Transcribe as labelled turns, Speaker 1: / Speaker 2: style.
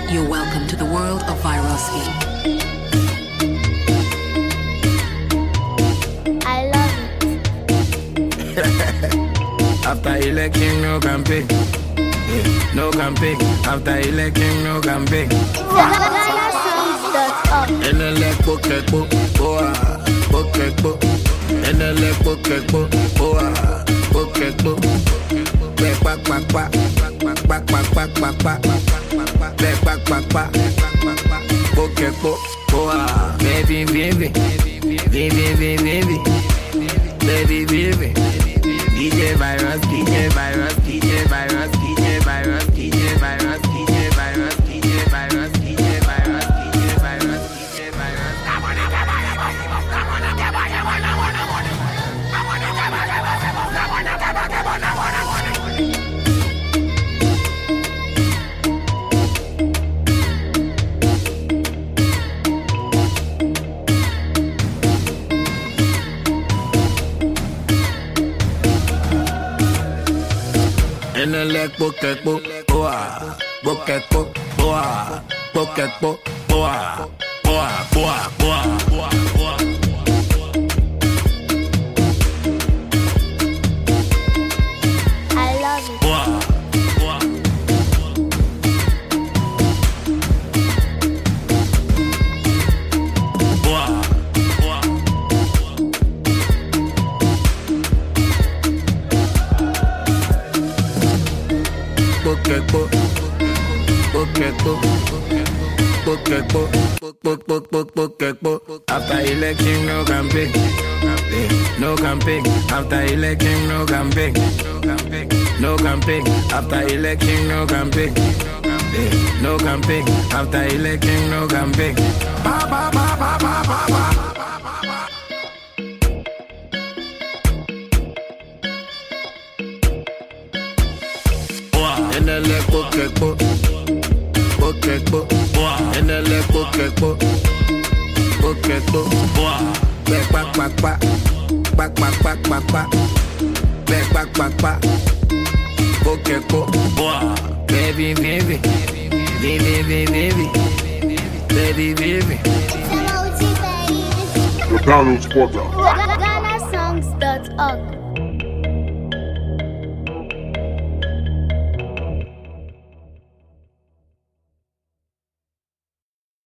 Speaker 1: You're welcome to the world of Viroski.
Speaker 2: I love it.
Speaker 3: After election, no campaign. Yeah, no campaign. After election, no campaign.
Speaker 2: GhanaSongs.org.
Speaker 3: NLE Pokekpo, Boa, Pokekpo. NLE Pokekpo, Boa, Pokekpo. Back, back, back, back, back, back, back, back, back, back, back, back, back, back. Pokekpo, Boa, baby, baby, baby, baby, baby, baby. DJ Virus, DJ Virus, DJ Virus, DJ Virus, DJ Virus, DJ Virus, DJ Virus, DJ Virus, DJ Virus, DJ Virus. NLE Pokekpo, Boa, Pokekpo, Boa, Pokekpo, Boa, Boa, Boa, Boa, Boa, Boa.
Speaker 2: I love it.
Speaker 3: Boa, Boa. Boa, Boa. Pokekpo, Pokekpo, Pokekpo, Pokekpo. After election, no campaign. No campaign. After election, no campaign. No campaign. After election, no campaign. No campaign. After election, no campaign. Ba ba ba ba ba ba ba. NLE Pokekpo, Pokekpo, NLE Pokekpo, Pokekpo, back back back back, back back back back back, back back back back, Pokekpo, baby baby, baby baby, baby baby.
Speaker 2: Emoji baby.
Speaker 4: The Donald Porter.
Speaker 2: GhanaSongs.org.